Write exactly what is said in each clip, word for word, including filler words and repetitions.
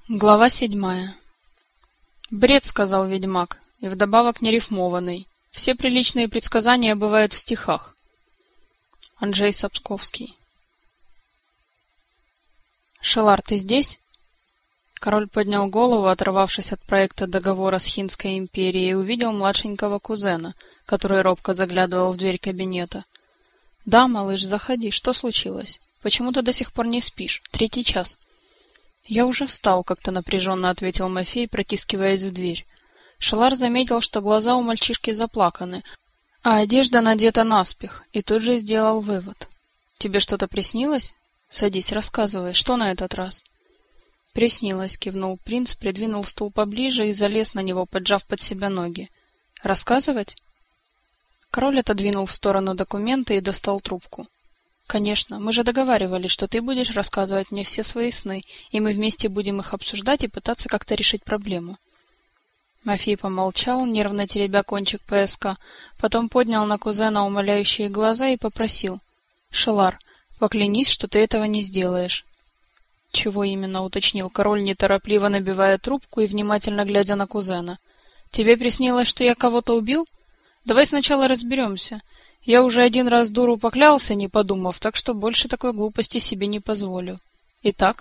Глава седьмая. «Бред», — сказал ведьмак, — «и вдобавок нерифмованный. Все приличные предсказания бывают в стихах». Анджей Сапковский. «Шелар, ты здесь?» Король поднял голову, оторвавшись от проекта договора с Хинской империей, и увидел младшенького кузена, который робко заглядывал в дверь кабинета. «Да, малыш, заходи. Что случилось? Почему ты до сих пор не спишь? Третий час». «Я уже встал», — как-то напряженно ответил Мафей, протискиваясь в дверь. Шелар заметил, что глаза у мальчишки заплаканы, а одежда надета наспех, и тут же сделал вывод. «Тебе что-то приснилось? Садись, рассказывай, что на этот раз?» «Приснилось», — кивнул принц, придвинул стул поближе и залез на него, поджав под себя ноги. «Рассказывать?» Король отодвинул в сторону документы и достал трубку. «Конечно, мы же договаривались, что ты будешь рассказывать мне все свои сны, и мы вместе будем их обсуждать и пытаться как-то решить проблему». Мафей помолчал, нервно теребя кончик пояска, потом поднял на кузена умоляющие глаза и попросил: «Шелар, поклянись, что ты этого не сделаешь». «Чего именно?» — уточнил король, неторопливо набивая трубку и внимательно глядя на кузена. «Тебе приснилось, что я кого-то убил? Давай сначала разберемся. Я уже один раз дуру поклялся, не подумав, так что больше такой глупости себе не позволю. Итак?»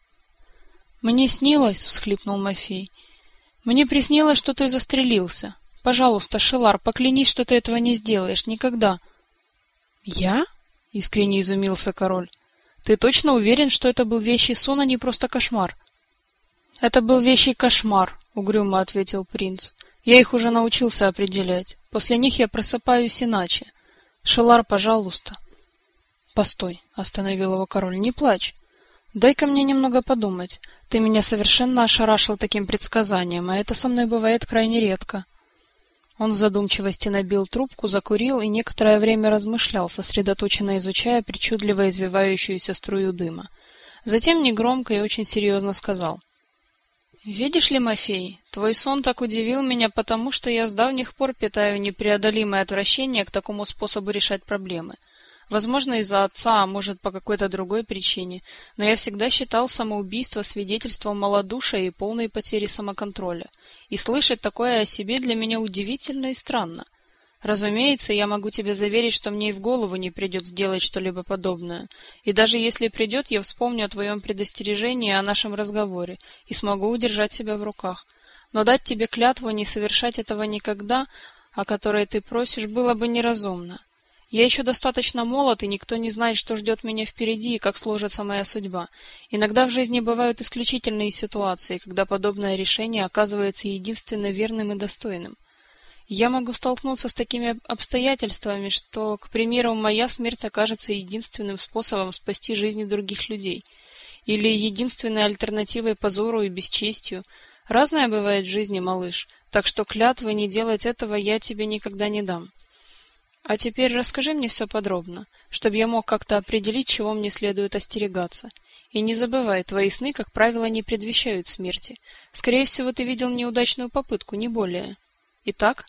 «Мне снилось», — всхлипнул Мафей. «Мне приснилось, что ты застрелился. Пожалуйста, Шелар, поклянись, что ты этого не сделаешь. Никогда». «Я?» — искренне изумился король. «Ты точно уверен, что это был вещий сон, а не просто кошмар?» «Это был вещий кошмар», — угрюмо ответил принц. «Я их уже научился определять. После них я просыпаюсь иначе. Шелар, пожалуйста». «Постой», — остановил его король, — «не плачь. Дай-ка мне немного подумать. Ты меня совершенно ошарашил таким предсказанием, а это со мной бывает крайне редко». Он в задумчивости набил трубку, закурил и некоторое время размышлял, сосредоточенно изучая причудливо извивающуюся струю дыма. Затем негромко и очень серьезно сказал: «Видишь ли, Мафей, твой сон так удивил меня, потому что я с давних пор питаю непреодолимое отвращение к такому способу решать проблемы. Возможно, из-за отца, а может, по какой-то другой причине, но я всегда считал самоубийство свидетельством малодушия и полной потери самоконтроля. И слышать такое о себе для меня удивительно и странно. Разумеется, я могу тебе заверить, что мне и в голову не придет сделать что-либо подобное. И даже если придет, я вспомню о твоем предостережении и о нашем разговоре и смогу удержать себя в руках. Но дать тебе клятву не совершать этого никогда, о которой ты просишь, было бы неразумно. Я еще достаточно молод, и никто не знает, что ждет меня впереди и как сложится моя судьба. Иногда в жизни бывают исключительные ситуации, когда подобное решение оказывается единственно верным и достойным. Я могу столкнуться с такими обстоятельствами, что, к примеру, моя смерть окажется единственным способом спасти жизни других людей, или единственной альтернативой позору и бесчестию. Разное бывает в жизни, малыш, так что клятвы не делать этого я тебе никогда не дам. А теперь расскажи мне все подробно, чтобы я мог как-то определить, чего мне следует остерегаться. И не забывай, твои сны, как правило, не предвещают смерти. Скорее всего, ты видел неудачную попытку, не более. Итак?»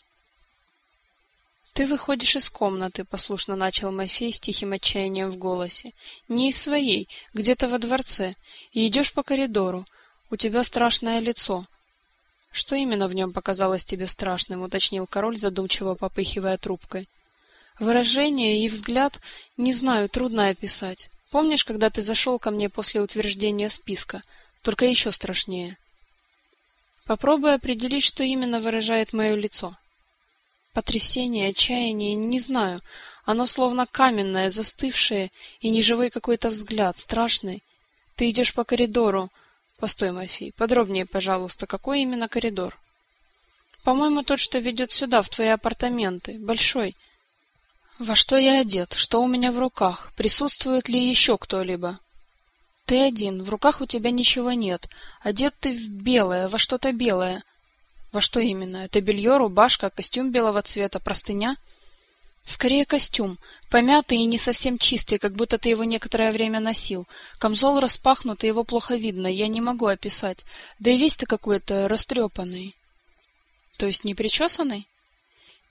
«Ты выходишь из комнаты», — послушно начал Мафей с тихим отчаянием в голосе. «Не из своей, где-то во дворце, и идешь по коридору. У тебя страшное лицо». «Что именно в нем показалось тебе страшным?» — уточнил король, задумчиво попыхивая трубкой. «Выражение и взгляд, не знаю, трудно описать. Помнишь, когда ты зашел ко мне после утверждения списка? Только еще страшнее». «Попробуй определить, что именно выражает мое лицо». «Потрясение, отчаяние, не знаю. Оно словно каменное, застывшее, и неживой какой-то взгляд, страшный. Ты идешь по коридору». «Постой, Мафей, подробнее, пожалуйста, какой именно коридор?» «По-моему, тот, что ведет сюда, в твои апартаменты, большой». «Во что я одет? Что у меня в руках? Присутствует ли еще кто-либо?» «Ты один, в руках у тебя ничего нет. Одет ты в белое, во что-то белое». «Во что именно? Это белье, рубашка, костюм белого цвета, простыня?» «Скорее костюм, помятый и не совсем чистый, как будто ты его некоторое время носил. Камзол распахнут, и его плохо видно, я не могу описать. Да и весь ты какой-то растрепанный». «То есть не причесанный?»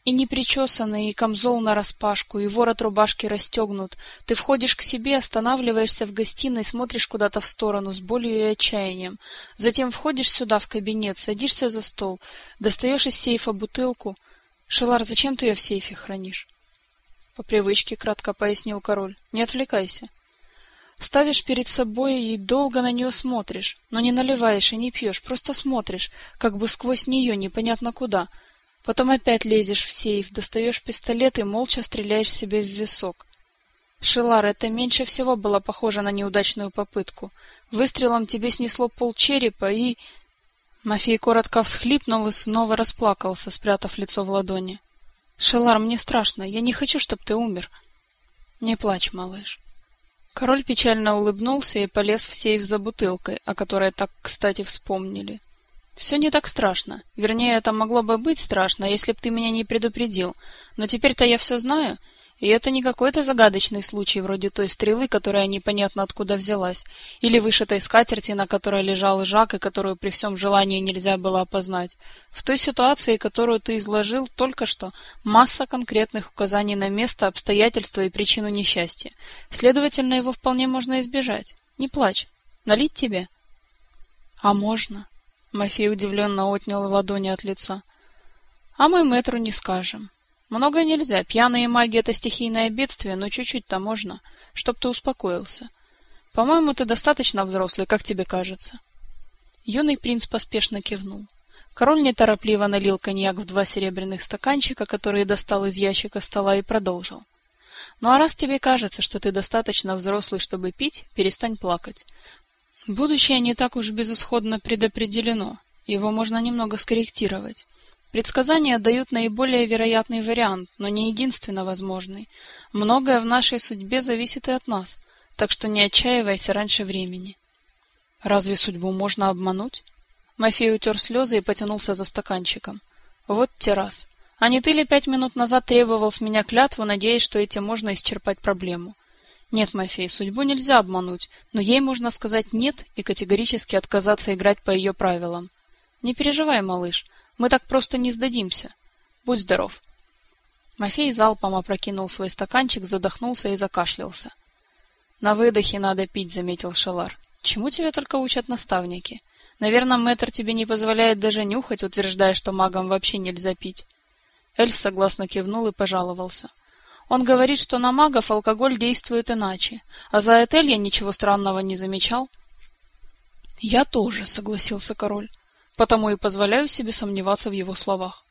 И непричесанный, и камзол нараспашку, и ворот рубашки расстегнут. Ты входишь к себе, останавливаешься в гостиной, смотришь куда-то в сторону с болью и отчаянием. Затем входишь сюда, в кабинет, садишься за стол, достаешь из сейфа бутылку. Шелар, зачем ты ее в сейфе хранишь? По привычке, кратко пояснил король. Не отвлекайся. Ставишь перед собой и долго на нее смотришь, но не наливаешь и не пьешь, просто смотришь, как бы сквозь нее непонятно куда. Потом опять лезешь в сейф, достаешь пистолет и молча стреляешь себе в висок. Шелар, это меньше всего было похоже на неудачную попытку. Выстрелом тебе снесло полчерепа и... Мафей коротко всхлипнул и снова расплакался, спрятав лицо в ладони. Шелар, мне страшно, я не хочу, чтобы ты умер. Не плачь, малыш. Король печально улыбнулся и полез в сейф за бутылкой, о которой так кстати вспомнили. Все не так страшно. Вернее, это могло бы быть страшно, если б ты меня не предупредил. Но теперь-то я все знаю, и это не какой-то загадочный случай, вроде той стрелы, которая непонятно откуда взялась, или вышитой скатерти, на которой лежал Жак, и которую при всем желании нельзя было опознать. В той ситуации, которую ты изложил только что, масса конкретных указаний на место, обстоятельства и причину несчастья. Следовательно, его вполне можно избежать. Не плачь. Налить тебе? А можно? Мафей удивленно отнял ладони от лица. А мы мэтру не скажем. Много нельзя. Пьяные маги — это стихийное бедствие, но чуть-чуть-то можно, чтоб ты успокоился. По-моему, ты достаточно взрослый, как тебе кажется. Юный принц поспешно кивнул. Король неторопливо налил коньяк в два серебряных стаканчика, которые достал из ящика стола, и продолжил. Ну а раз тебе кажется, что ты достаточно взрослый, чтобы пить, перестань плакать. Будущее не так уж безысходно предопределено, его можно немного скорректировать. Предсказания дают наиболее вероятный вариант, но не единственно возможный. Многое в нашей судьбе зависит и от нас, так что не отчаивайся раньше времени. Разве судьбу можно обмануть? Мафей утер слезы и потянулся за стаканчиком. Вот те раз. А не ты ли пять минут назад требовал с меня клятву, надеясь, что этим можно исчерпать проблему? Нет, Мафей, судьбу нельзя обмануть, но ей можно сказать «нет» и категорически отказаться играть по ее правилам. Не переживай, малыш, мы так просто не сдадимся. Будь здоров. Мафей залпом опрокинул свой стаканчик, задохнулся и закашлялся. На выдохе надо пить, заметил Шелар. Чему тебя только учат наставники? Наверное, мэтр тебе не позволяет даже нюхать, утверждая, что магам вообще нельзя пить. Эльф согласно кивнул и пожаловался. Он говорит, что на магов алкоголь действует иначе, а за Этель я ничего странного не замечал. Я тоже, согласился король, потому и позволяю себе сомневаться в его словах.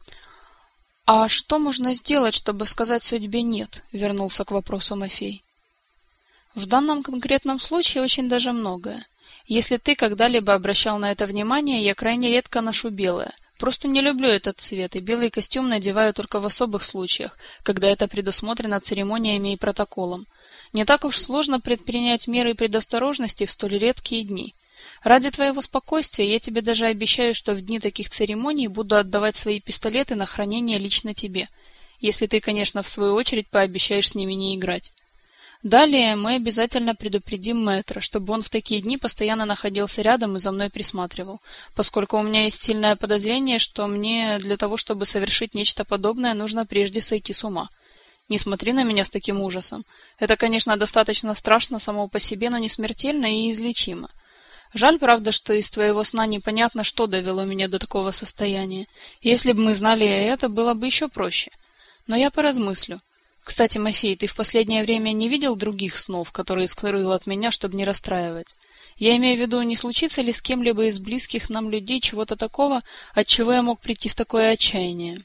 А что можно сделать, чтобы сказать судьбе «нет», вернулся к вопросу Мафей. В данном конкретном случае очень даже многое. Если ты когда-либо обращал на это внимание, я крайне редко ношу белое. Просто не люблю этот цвет, и белый костюм надеваю только в особых случаях, когда это предусмотрено церемониями и протоколом. Не так уж сложно предпринять меры предосторожности в столь редкие дни. Ради твоего спокойствия я тебе даже обещаю, что в дни таких церемоний буду отдавать свои пистолеты на хранение лично тебе, если ты, конечно, в свою очередь пообещаешь с ними не играть. Далее мы обязательно предупредим мэтра, чтобы он в такие дни постоянно находился рядом и за мной присматривал, поскольку у меня есть сильное подозрение, что мне для того, чтобы совершить нечто подобное, нужно прежде сойти с ума. Не смотри на меня с таким ужасом. Это, конечно, достаточно страшно само по себе, но не смертельно и излечимо. Жаль, правда, что из твоего сна непонятно, что довело меня до такого состояния. Если бы мы знали это, было бы еще проще. Но я поразмыслю. Кстати, Мафей, ты в последнее время не видел других снов, которые скрыл от меня, чтобы не расстраивать? Я имею в виду, не случится ли с кем-либо из близких нам людей чего-то такого, от чего я мог прийти в такое отчаяние?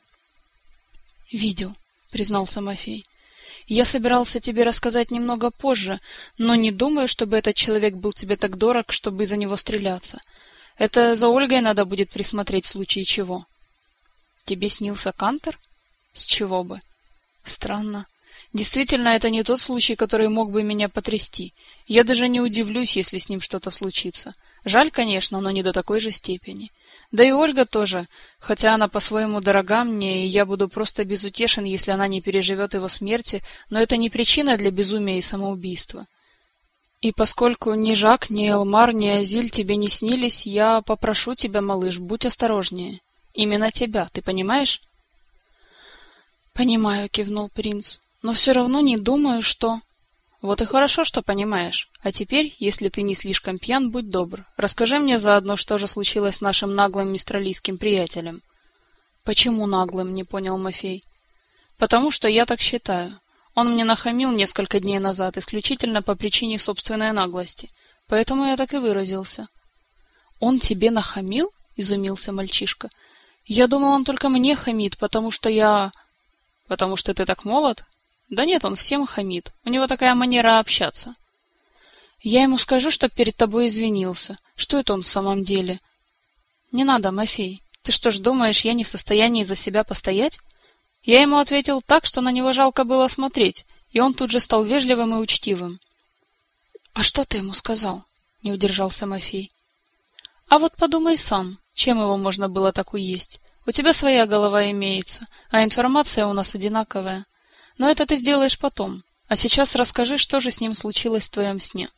Видел, признался Мафей. Я собирался тебе рассказать немного позже, но не думаю, чтобы этот человек был тебе так дорог, чтобы из-за него стреляться. Это за Ольгой надо будет присмотреть в случае чего. Тебе снился Кантер? С чего бы? Странно. Действительно, это не тот случай, который мог бы меня потрясти. Я даже не удивлюсь, если с ним что-то случится. Жаль, конечно, но не до такой же степени. Да и Ольга тоже, хотя она по-своему дорога мне, и я буду просто безутешен, если она не переживет его смерти, но это не причина для безумия и самоубийства. И поскольку ни Жак, ни Элмар, ни Азиль тебе не снились, я попрошу тебя, малыш, будь осторожнее. Именно тебя, ты понимаешь? Понимаю, кивнул принц, но все равно не думаю, что... Вот и хорошо, что понимаешь. А теперь, если ты не слишком пьян, будь добр, расскажи мне заодно, что же случилось с нашим наглым мистралийским приятелем. Почему наглым, не понял Мафей. Потому что я так считаю. Он мне нахамил несколько дней назад исключительно по причине собственной наглости. Поэтому я так и выразился. Он тебе нахамил? Изумился мальчишка. Я думал, он только мне хамит, потому что я... Потому что ты так молод? Да нет, он всем хамит. У него такая манера общаться. Я ему скажу, чтоб перед тобой извинился. Что это он в самом деле? Не надо, Мафей. Ты что ж думаешь, я не в состоянии за себя постоять? Я ему ответил так, что на него жалко было смотреть, и он тут же стал вежливым и учтивым. А что ты ему сказал? Не удержался Мафей. А вот подумай сам, чем его можно было так уесть? У тебя своя голова имеется, а информация у нас одинаковая. Но это ты сделаешь потом. А сейчас расскажи, что же с ним случилось в твоем сне.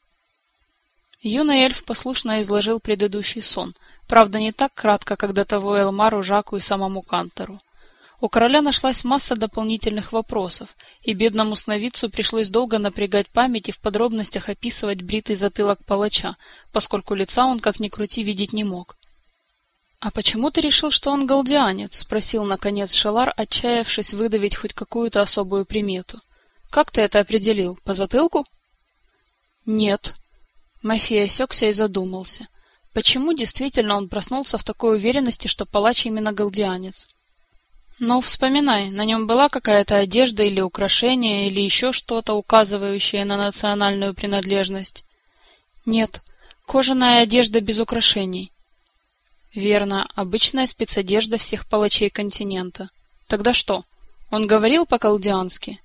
Юный эльф послушно изложил предыдущий сон, правда не так кратко, как до того Элмару, Жаку и самому Кантору. У короля нашлась масса дополнительных вопросов, и бедному сновидцу пришлось долго напрягать память и в подробностях описывать бритый затылок палача, поскольку лица он, как ни крути, видеть не мог. «А почему ты решил, что он галдианец?» — спросил, наконец, Шелар, отчаявшись выдавить хоть какую-то особую примету. «Как ты это определил? По затылку?» «Нет». Мафей осекся и задумался. Почему действительно он проснулся в такой уверенности, что палач именно галдианец? «Ну, вспоминай, на нем была какая-то одежда или украшение, или еще что-то, указывающее на национальную принадлежность?» «Нет, кожаная одежда без украшений». Верно, обычная спецодежда всех палачей континента. Тогда что? Он говорил по-галдиански?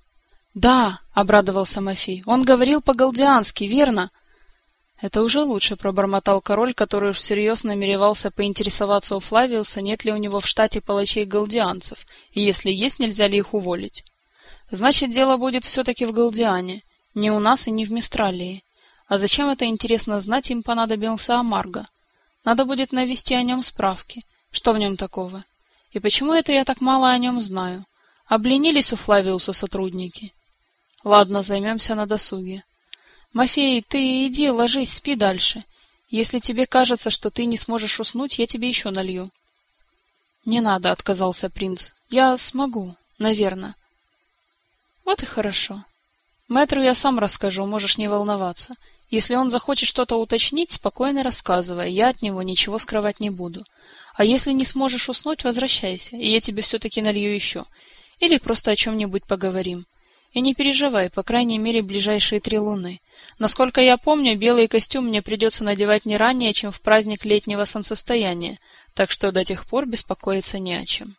Да, обрадовался Мафей. Он говорил по-галдиански, верно? Это уже лучше, пробормотал король, который уж всерьез намеревался поинтересоваться у Флавиуса, нет ли у него в штате палачей-галдианцев, и если есть, нельзя ли их уволить. Значит, дело будет все-таки в Галдиане, не у нас и не в Мистралии. А зачем это, интересно знать, им понадобился Амарго? Надо будет навести о нем справки. Что в нем такого? И почему это я так мало о нем знаю? Обленились у Флавиуса сотрудники. Ладно, займемся на досуге. Мафей, ты иди, ложись, спи дальше. Если тебе кажется, что ты не сможешь уснуть, я тебе еще налью. Не надо, отказался принц. Я смогу, наверное. Вот и хорошо. Мэтру я сам расскажу, можешь не волноваться. Если он захочет что-то уточнить, спокойно рассказывай, я от него ничего скрывать не буду. А если не сможешь уснуть, возвращайся, и я тебе все-таки налью еще. Или просто о чем-нибудь поговорим. И не переживай, по крайней мере, ближайшие три луны. Насколько я помню, белый костюм мне придется надевать не ранее, чем в праздник летнего солнцестояния, так что до тех пор беспокоиться не о чем.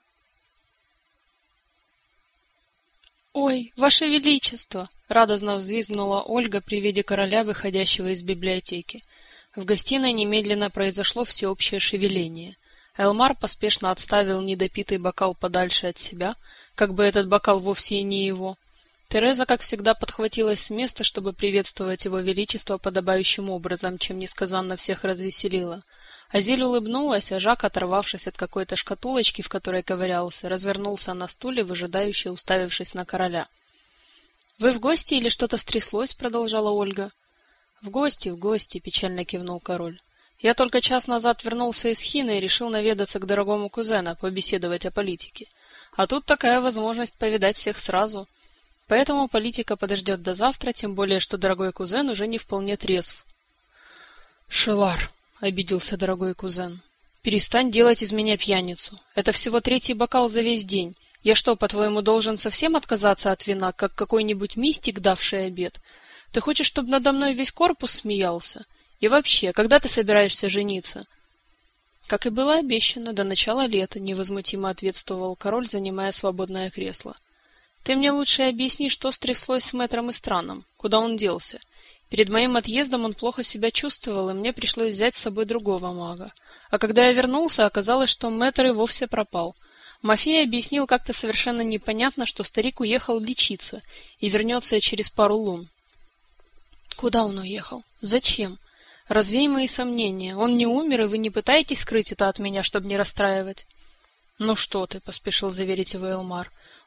«Ой, Ваше Величество!» — радостно взвизгнула Ольга при виде короля, выходящего из библиотеки. В гостиной немедленно произошло всеобщее шевеление. Элмар поспешно отставил недопитый бокал подальше от себя, как бы этот бокал вовсе и не его. Тереза, как всегда, подхватилась с места, чтобы приветствовать его величество подобающим образом, чем несказанно всех развеселила. Азиль улыбнулась, а Жак, оторвавшись от какой-то шкатулочки, в которой ковырялся, развернулся на стуле, выжидающе уставившись на короля. — Вы в гости или что-то стряслось? — продолжала Ольга. — В гости, в гости, — печально кивнул король. — Я только час назад вернулся из Хины и решил наведаться к дорогому кузену, побеседовать о политике. А тут такая возможность повидать всех сразу. Поэтому политика подождет до завтра, тем более, что дорогой кузен уже не вполне трезв. — Шелар! — обиделся дорогой кузен. — Перестань делать из меня пьяницу. Это всего третий бокал за весь день. Я что, по-твоему, должен совсем отказаться от вина, как какой-нибудь мистик, давший обед? Ты хочешь, чтобы надо мной весь корпус смеялся? И вообще, когда ты собираешься жениться? — Как и было обещано, до начала лета, — невозмутимо ответствовал король, занимая свободное кресло. — Ты мне лучше объясни, что стряслось с мэтром Истраном, куда он делся. Перед моим отъездом он плохо себя чувствовал, и мне пришлось взять с собой другого мага. А когда я вернулся, оказалось, что мэтр и вовсе пропал. Мафей объяснил как-то совершенно непонятно, что старик уехал лечиться и вернется через пару лун. — Куда он уехал? Зачем? Развей мои сомнения. Он не умер, и вы не пытаетесь скрыть это от меня, чтобы не расстраивать? — Ну что ты, — поспешил заверить его Элмар.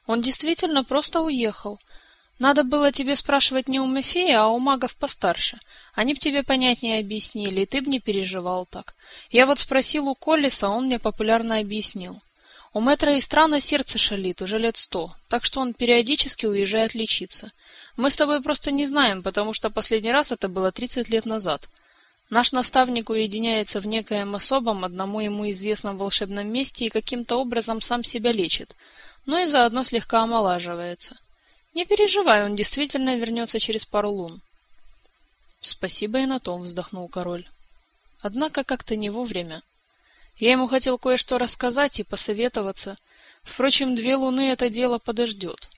Он действительно просто уехал. Надо было тебе спрашивать не у Мафея, а у магов постарше. Они б тебе понятнее объяснили, и ты б не переживал так. Я вот спросил у Коллиса, он мне популярно объяснил. У мэтра Истрана сердце шалит уже лет сто, так что он периодически уезжает лечиться. Мы с тобой просто не знаем, потому что последний раз это было тридцать лет назад. Наш наставник уединяется в некоем особом, одному ему известном волшебном месте и каким-то образом сам себя лечит, но и заодно слегка омолаживается. Не переживай, он действительно вернется через пару лун. — Спасибо и на том, — вздохнул король. Однако как-то не вовремя. Я ему хотел кое-что рассказать и посоветоваться. Впрочем, две луны это дело подождет.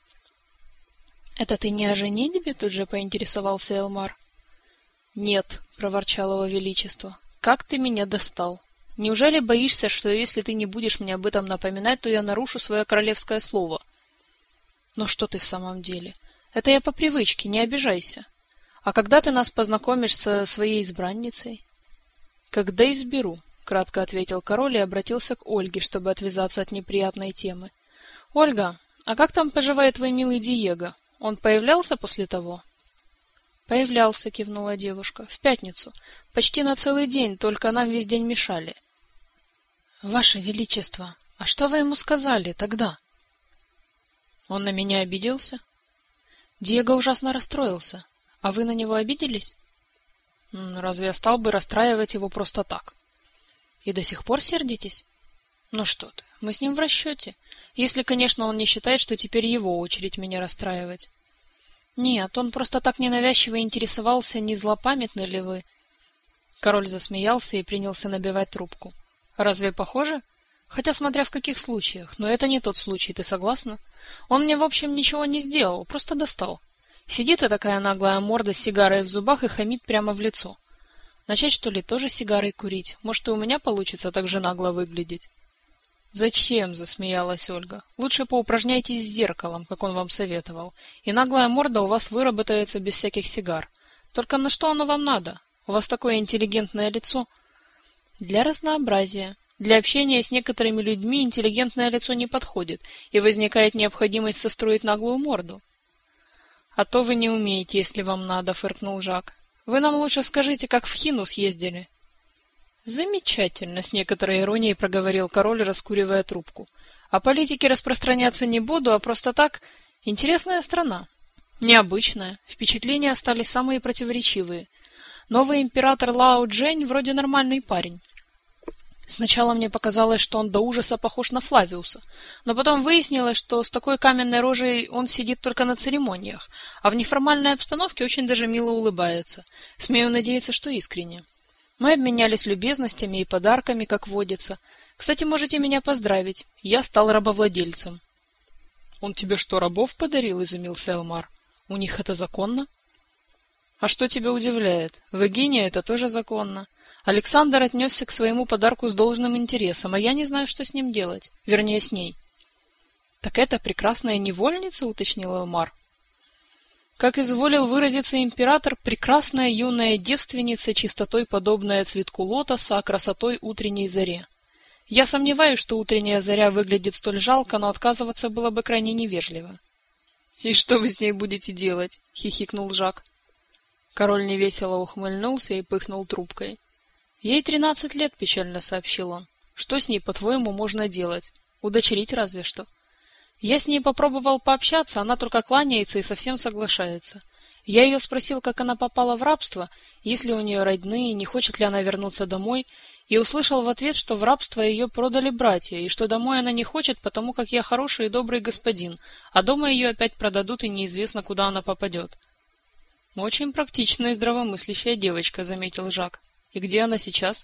— Это ты не о женитьбе? — тут же поинтересовался Элмар. — Нет, — проворчало его величество, — как ты меня достал? Неужели боишься, что если ты не будешь мне об этом напоминать, то я нарушу свое королевское слово? — Ну что ты в самом деле? Это я по привычке, не обижайся. А когда ты нас познакомишь со своей избранницей? — Когда изберу, — кратко ответил король и обратился к Ольге, чтобы отвязаться от неприятной темы. — Ольга, а как там поживает твой милый Диего? Он появлялся после того? — Появлялся, — кивнула девушка, — в пятницу. Почти на целый день, только нам весь день мешали. — Ваше Величество, а что вы ему сказали тогда? — Он на меня обиделся? — Диего ужасно расстроился. А вы на него обиделись? — Разве я стал бы расстраивать его просто так? — И до сих пор сердитесь? — Ну что ты, мы с ним в расчете. Если, конечно, он не считает, что теперь его очередь меня расстраивать. — Нет, он просто так ненавязчиво интересовался, не злопамятны ли вы. Король засмеялся и принялся набивать трубку. — Разве похоже? Хотя смотря в каких случаях, но это не тот случай, ты согласна? Он мне, в общем, ничего не сделал, просто достал. Сидит и такая наглая морда с сигарой в зубах и хамит прямо в лицо. Начать, что ли, тоже сигарой курить? Может, и у меня получится так же нагло выглядеть? — Зачем? — засмеялась Ольга. — Лучше поупражняйтесь с зеркалом, как он вам советовал, и наглая морда у вас выработается без всяких сигар. Только на что оно вам надо? У вас такое интеллигентное лицо. — Для разнообразия. Для общения с некоторыми людьми интеллигентное лицо не подходит, и возникает необходимость состроить наглую морду. — А то вы не умеете, если вам надо, — фыркнул Жак. — Вы нам лучше скажите, как в Хину съездили. — Замечательно, — с некоторой иронией проговорил король, раскуривая трубку. — О политике распространяться не буду, а просто так. Интересная страна. Необычная. Впечатления остались самые противоречивые. Новый император Лао Джень вроде нормальный парень. Сначала мне показалось, что он до ужаса похож на Флавиуса, но потом выяснилось, что с такой каменной рожей он сидит только на церемониях, а в неформальной обстановке очень даже мило улыбается. Смею надеяться, что искренне. Мы обменялись любезностями и подарками, как водится. Кстати, можете меня поздравить. Я стал рабовладельцем. — Он тебе что, рабов подарил? — изумился Элмар. — У них это законно? — А что тебя удивляет? В Эгине это тоже законно. Александр отнесся к своему подарку с должным интересом, а я не знаю, что с ним делать. Вернее, с ней. — Так это прекрасная невольница? — уточнил Элмар. Как изволил выразиться император, прекрасная юная девственница, чистотой подобная цветку лотоса, а красотой утренней заре. Я сомневаюсь, что утренняя заря выглядит столь жалко, но отказываться было бы крайне невежливо. — И что вы с ней будете делать? — хихикнул Жак. Король невесело ухмыльнулся и пыхнул трубкой. — Ей тринадцать лет, — печально сообщил он. — Что с ней, по-твоему, можно делать? Удочерить разве что. Я с ней попробовал пообщаться, она только кланяется и совсем соглашается. Я ее спросил, как она попала в рабство, есть ли у нее родные, не хочет ли она вернуться домой, и услышал в ответ, что в рабство ее продали братья, и что домой она не хочет, потому как я хороший и добрый господин, а дома ее опять продадут, и неизвестно, куда она попадет. — Очень практичная и здравомыслящая девочка, — заметил Жак. — И где она сейчас?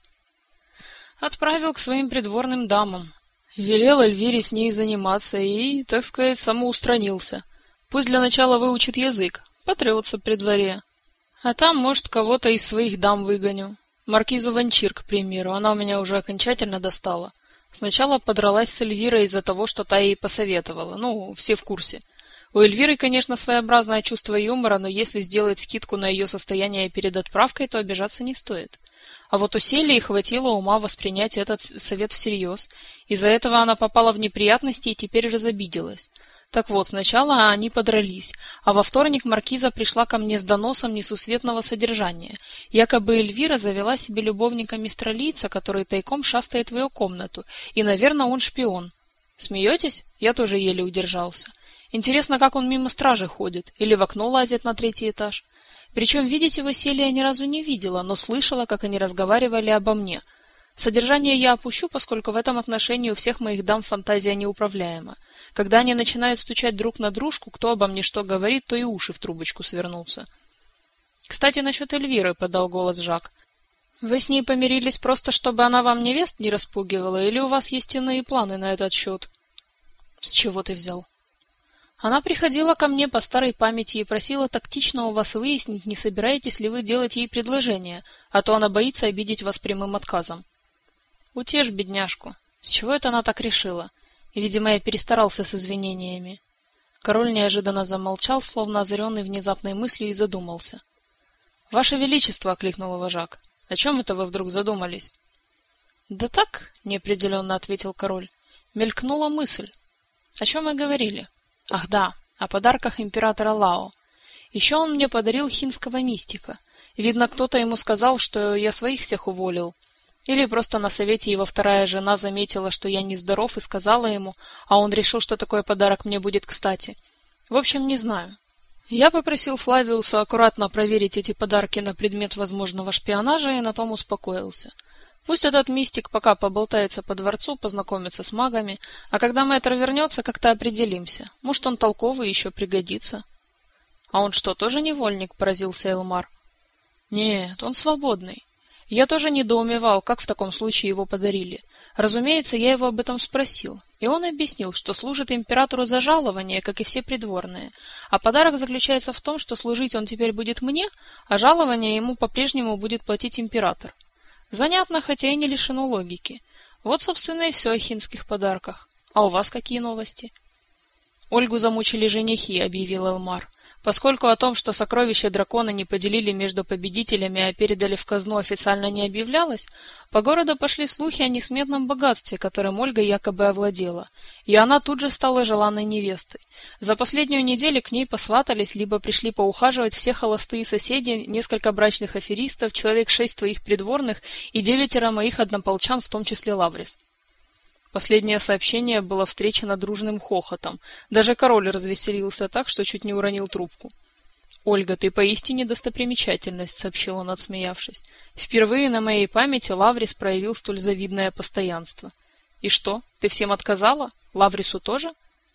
— Отправил к своим придворным дамам. Велел Эльвире с ней заниматься и, так сказать, самоустранился. Пусть для начала выучит язык, потрется при дворе. А там, может, кого-то из своих дам выгоню. Маркизу Ванчир, к примеру, она у меня уже окончательно достала. Сначала подралась с Эльвирой из-за того, что та ей посоветовала. Ну, все в курсе. У Эльвиры, конечно, своеобразное чувство юмора, но если сделать скидку на ее состояние перед отправкой, то обижаться не стоит. А вот у Селии хватило ума воспринять этот совет всерьез. Из-за этого она попала в неприятности и теперь разобиделась. Так вот, сначала они подрались, а во вторник маркиза пришла ко мне с доносом несусветного содержания. Якобы Эльвира завела себе любовника мистралийца, который тайком шастает в ее комнату, и, наверное, он шпион. Смеетесь? Я тоже еле удержался. Интересно, как он мимо стражи ходит, или в окно лазит на третий этаж. Причем видеть его сели я ни разу не видела, но слышала, как они разговаривали обо мне. Содержание я опущу, поскольку в этом отношении у всех моих дам фантазия неуправляема. Когда они начинают стучать друг на дружку, кто обо мне что говорит, то и уши в трубочку свернутся. Кстати, насчет Эльвиры, — подал голос Жак. Вы с ней помирились просто, чтобы она вам невест не распугивала, или у вас есть иные планы на этот счет? С чего ты взял? Она приходила ко мне по старой памяти и просила тактично у вас выяснить, не собираетесь ли вы делать ей предложение, а то она боится обидеть вас прямым отказом. Утешь бедняжку. С чего это она так решила? Видимо, я перестарался с извинениями. Король неожиданно замолчал, словно озаренный внезапной мыслью, и задумался. — Ваше Величество! — окликнул его Жак. — О чем это вы вдруг задумались? — Да так, — неопределенно ответил король. Мелькнула мысль. — О чем мы говорили? — Ах да, о подарках императора Лао. Еще он мне подарил хинского мистика. Видно, кто-то ему сказал, что я своих всех уволил. Или просто на совете его вторая жена заметила, что я нездоров, и сказала ему, а он решил, что такой подарок мне будет кстати. В общем, не знаю. Я попросил Флавиуса аккуратно проверить эти подарки на предмет возможного шпионажа и на том успокоился. Пусть этот мистик пока поболтается по дворцу, познакомится с магами, а когда мэтр вернется, как-то определимся. Может, он толковый, еще пригодится. — А он что, тоже невольник? — поразился Элмар. — Нет, он свободный. Я тоже недоумевал, как в таком случае его подарили. Разумеется, я его об этом спросил, и он объяснил, что служит императору за жалование, как и все придворные, а подарок заключается в том, что служить он теперь будет мне, а жалование ему по-прежнему будет платить император. Занятно, хотя и не лишено логики. Вот, собственно, и все о хинских подарках. А у вас какие новости? Ольгу замучили женихи, — объявил Элмар. Поскольку о том, что сокровища дракона не поделили между победителями, а передали в казну, официально не объявлялось, по городу пошли слухи о несметном богатстве, которым Ольга якобы овладела, и она тут же стала желанной невестой. За последнюю неделю к ней посватались, либо пришли поухаживать все холостые соседи, несколько брачных аферистов, человек шесть твоих придворных и девятеро моих однополчан, в том числе Лаврис. Последнее сообщение было встречено дружным хохотом. Даже король развеселился так, что чуть не уронил трубку. — Ольга, ты поистине достопримечательность, — сообщил он, отсмеявшись. — Впервые на моей памяти Лаврис проявил столь завидное постоянство. — И что, ты всем отказала? Лаврису тоже?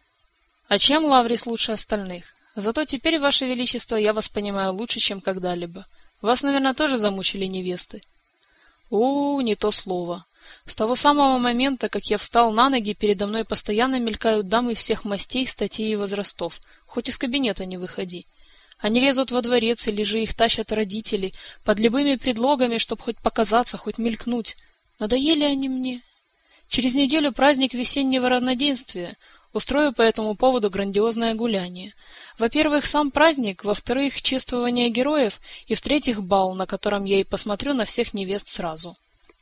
— А чем Лаврис лучше остальных? Зато теперь, Ваше Величество, я вас понимаю лучше, чем когда-либо. Вас, наверное, тоже замучили невесты? — О, не то слово. С того самого момента, как я встал на ноги, передо мной постоянно мелькают дамы всех мастей, статей и возрастов. Хоть из кабинета не выходи. Они лезут во дворец, или же их тащат родители, под любыми предлогами, чтоб хоть показаться, хоть мелькнуть. Надоели они мне. Через неделю праздник весеннего равноденствия. Устрою по этому поводу грандиозное гуляние. Во-первых, сам праздник, во-вторых, чествование героев, и в-третьих, бал, на котором я и посмотрю на всех невест сразу.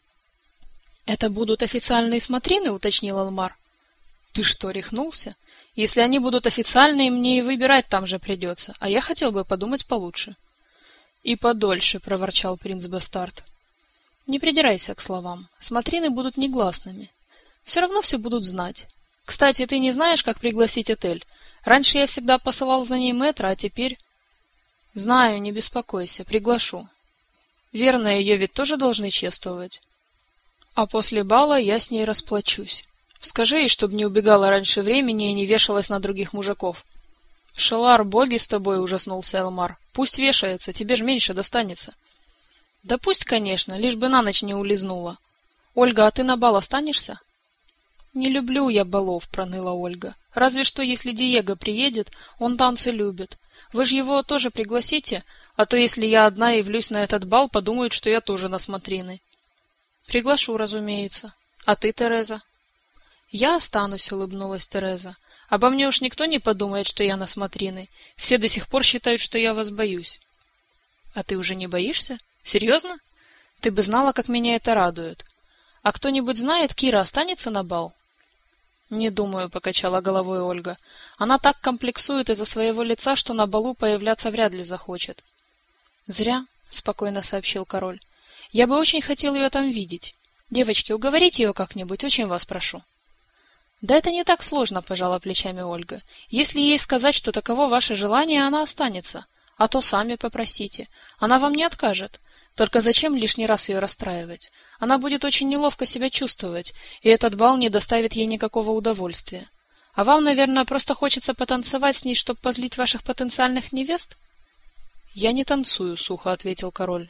— Это будут официальные смотрины? — уточнил Элмар. — Ты что, рехнулся? Если они будут официальные, мне и выбирать там же придется, а я хотел бы подумать получше. — И подольше, — проворчал принц-бастард. — Не придирайся к словам. Смотрины будут негласными. Все равно все будут знать. Кстати, ты не знаешь, как пригласить Этель? Раньше я всегда посылал за ней мэтра, а теперь... — Знаю, не беспокойся, приглашу. Верно, ее ведь тоже должны чествовать. А после бала я с ней расплачусь. Скажи ей, чтобы не убегала раньше времени и не вешалась на других мужиков. — Шелар, боги с тобой, — ужаснулся Элмар. — Пусть вешается, тебе ж меньше достанется. — Да пусть, конечно, лишь бы на ночь не улизнула. — Ольга, а ты на бал останешься? — Не люблю я балов, — проныла Ольга. — Разве что, если Диего приедет, он танцы любит. Вы же его тоже пригласите, а то, если я одна явлюсь на этот бал, подумают, что я тоже на смотрины. — Приглашу, разумеется. А ты, Тереза? — Я останусь, — улыбнулась Тереза. — Обо мне уж никто не подумает, что я на смотрины. Все до сих пор считают, что я вас боюсь. — А ты уже не боишься? Серьезно? Ты бы знала, как меня это радует. А кто-нибудь знает, Кира останется на бал? Не думаю, покачала головой Ольга. Она так комплексует из-за своего лица, что на балу появляться вряд ли захочет. Зря, спокойно сообщил король. Я бы очень хотел ее там видеть. Девочки, уговорите ее как-нибудь, очень вас прошу. Да это не так сложно, пожала плечами Ольга. Если ей сказать, что таково ваше желание, она останется. А то сами попросите. Она вам не откажет. Только зачем лишний раз ее расстраивать? Она будет очень неловко себя чувствовать, и этот бал не доставит ей никакого удовольствия. А вам, наверное, просто хочется потанцевать с ней, чтобы позлить ваших потенциальных невест? Я не танцую, сухо ответил король.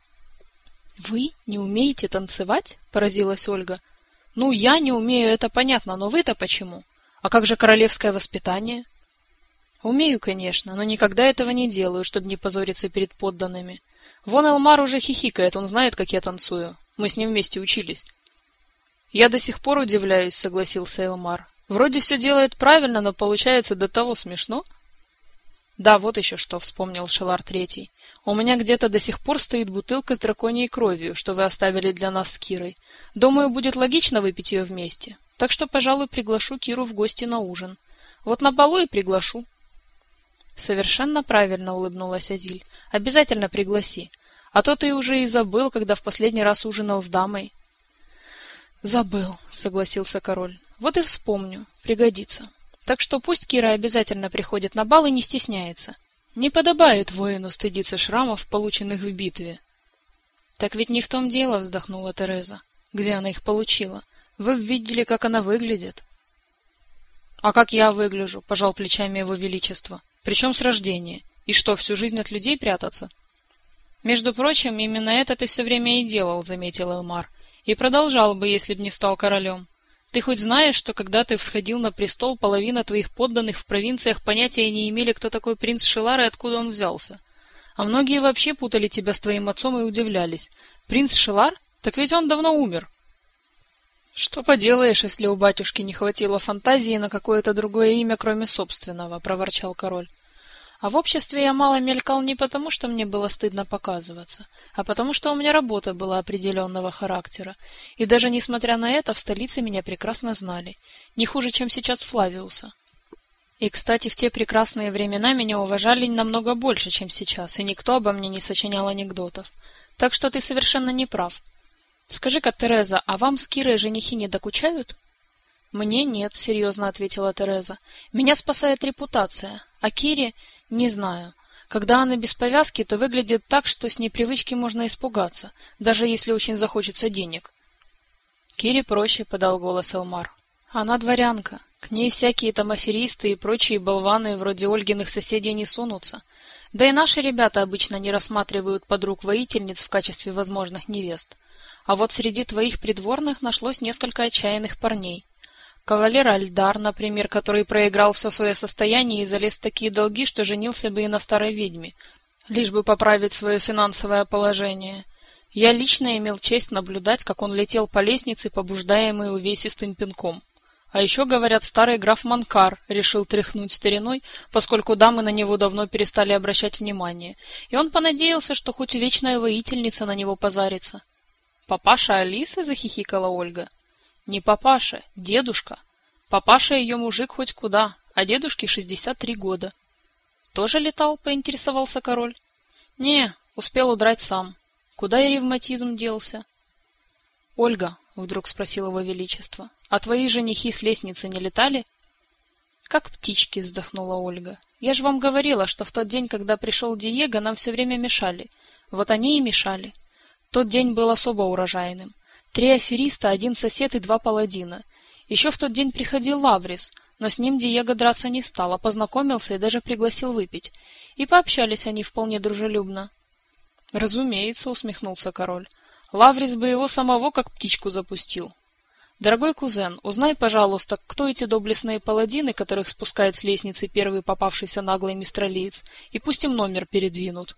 Вы не умеете танцевать? Поразилась Ольга. Ну, я не умею, это понятно, но вы-то почему? А как же королевское воспитание? Умею, конечно, но никогда этого не делаю, чтобы не позориться перед подданными. Вон Элмар уже хихикает, он знает, как я танцую. Мы с ним вместе учились. Я до сих пор удивляюсь, согласился Элмар. Вроде все делает правильно, но получается до того смешно. Да, вот еще что, вспомнил Шелар Третий. У меня где-то до сих пор стоит бутылка с драконьей кровью, что вы оставили для нас с Кирой. Думаю, будет логично выпить ее вместе. Так что, пожалуй, приглашу Киру в гости на ужин. Вот на балу и приглашу. Совершенно правильно, улыбнулась Азиль. Обязательно пригласи. А то ты уже и забыл, когда в последний раз ужинал с дамой. Забыл, согласился король. Вот и вспомню, пригодится. Так что пусть Кира обязательно приходит на бал и не стесняется. Не подобает воину стыдиться шрамов, полученных в битве. Так ведь не в том дело, вздохнула Тереза. Где она их получила? Вы видели, как она выглядит? А как я выгляжу, пожал плечами его величество. Причем с рождения. И что, всю жизнь от людей прятаться? Между прочим, именно это ты все время и делал, заметил Элмар. И продолжал бы, если б не стал королем. Ты хоть знаешь, что когда ты всходил на престол, половина твоих подданных в провинциях понятия не имели, кто такой принц Шелар и откуда он взялся? А многие вообще путали тебя с твоим отцом и удивлялись. Принц Шелар? Так ведь он давно умер. Что поделаешь, если у батюшки не хватило фантазии на какое-то другое имя, кроме собственного, проворчал король. А в обществе я мало мелькал не потому, что мне было стыдно показываться, а потому, что у меня работа была определенного характера, и даже несмотря на это в столице меня прекрасно знали, не хуже, чем сейчас Флавиуса. И, кстати, в те прекрасные времена меня уважали намного больше, чем сейчас, и никто обо мне не сочинял анекдотов. Так что ты совершенно не прав. Скажи-ка, Тереза, а вам с Кирой женихи не докучают? Мне нет, серьезно ответила Тереза. Меня спасает репутация, а Кире не знаю. Когда она без повязки, то выглядит так, что с непривычки можно испугаться, даже если очень захочется денег. Кире проще, подал голос Элмар. Она дворянка. К ней всякие там аферисты и прочие болваны вроде Ольгиных соседей не сунутся. Да и наши ребята обычно не рассматривают подруг-воительниц в качестве возможных невест. А вот среди твоих придворных нашлось несколько отчаянных парней. Кавалер Альдар, например, который проиграл все свое состояние и залез в такие долги, что женился бы и на старой ведьме, лишь бы поправить свое финансовое положение. Я лично имел честь наблюдать, как он летел по лестнице, побуждаемый увесистым пинком. А еще, говорят, старый граф Манкар решил тряхнуть стариной, поскольку дамы на него давно перестали обращать внимание, и он понадеялся, что хоть вечная воительница на него позарится. «Папаша Алисы?» — захихикала Ольга. Не папаша, дедушка. Папаша ее мужик хоть куда, а дедушке шестьдесят три года. Тоже летал, поинтересовался король. Не, успел удрать сам. Куда и ревматизм делся? Ольга, вдруг спросил его величество, а твои женихи с лестницы не летали? Как птички, вздохнула Ольга. Я же вам говорила, что в тот день, когда пришел Диего, нам все время мешали. Вот они и мешали. Тот день был особо урожайным. Три афериста, один сосед и два паладина. Еще в тот день приходил Лаврис, но с ним Диего драться не стал, а познакомился и даже пригласил выпить. И пообщались они вполне дружелюбно. Разумеется, усмехнулся король. Лаврис бы его самого как птичку запустил. Дорогой кузен, узнай, пожалуйста, кто эти доблестные паладины, которых спускает с лестницы первый попавшийся наглый мистралиец, и пусть им номер передвинут.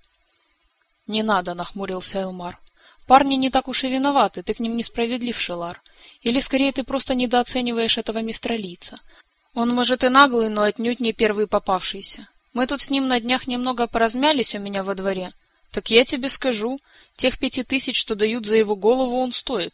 Не надо, нахмурился Элмар. Парни не так уж и виноваты, ты к ним несправедлив, Шелар. Или, скорее, ты просто недооцениваешь этого мистралийца. Он, может, и наглый, но отнюдь не первый попавшийся. Мы тут с ним на днях немного поразмялись у меня во дворе. Так я тебе скажу, тех пяти тысяч, что дают за его голову, он стоит.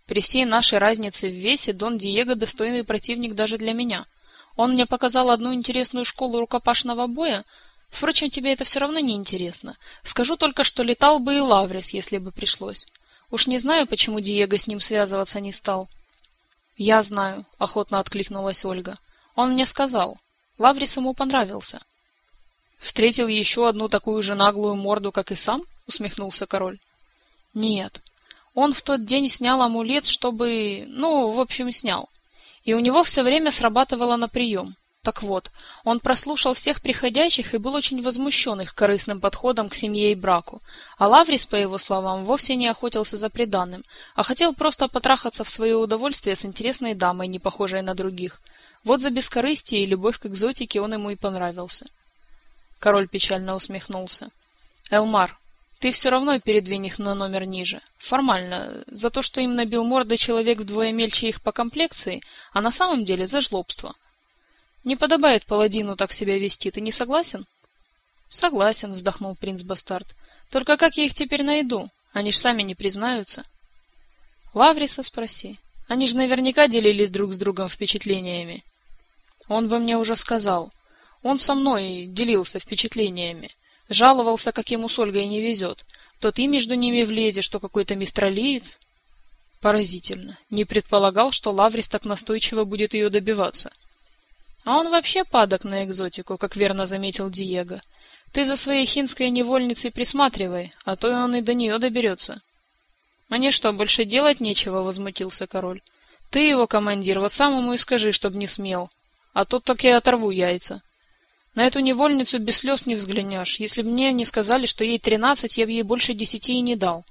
При всей нашей разнице в весе Дон Диего достойный противник даже для меня. Он мне показал одну интересную школу рукопашного боя. Впрочем, тебе это все равно не интересно. Скажу только, что летал бы и Лаврис, если бы пришлось. Уж не знаю, почему Диего с ним связываться не стал. Я знаю, охотно откликнулась Ольга. Он мне сказал. Лаврис ему понравился. Встретил еще одну такую же наглую морду, как и сам? Усмехнулся король. Нет. Он в тот день снял амулет, чтобы... Ну, в общем, снял. И у него все время срабатывало на прием. Так вот, он прослушал всех приходящих и был очень возмущен их корыстным подходом к семье и браку. А Лаврис, по его словам, вовсе не охотился за приданым, а хотел просто потрахаться в свое удовольствие с интересной дамой, не похожей на других. Вот за бескорыстие и любовь к экзотике он ему и понравился. Король печально усмехнулся. Элмар, ты все равно передвинь их на номер ниже. Формально, за то, что им набил морды человек вдвое мельче их по комплекции, а на самом деле за жлобство. Не подобает паладину так себя вести, ты не согласен? Согласен, вздохнул принц-бастард. Только как я их теперь найду? Они ж сами не признаются. Лавриса спроси. Они же наверняка делились друг с другом впечатлениями. Он бы мне уже сказал. Он со мной делился впечатлениями. Жаловался, как ему с Ольгой не везет. То ты между ними влезешь, что какой-то мистралиец. Поразительно. Не предполагал, что Лаврис так настойчиво будет ее добиваться. А он вообще падок на экзотику, как верно заметил Диего. Ты за своей хинской невольницей присматривай, а то он и до нее доберется. — Мне что, больше делать нечего? — возмутился король. — Ты его командир, вот сам ему и скажи, чтоб не смел. А то так я оторву яйца. На эту невольницу без слез не взглянешь. Если бы мне не сказали, что ей тринадцать, я бы ей больше десяти и не дал.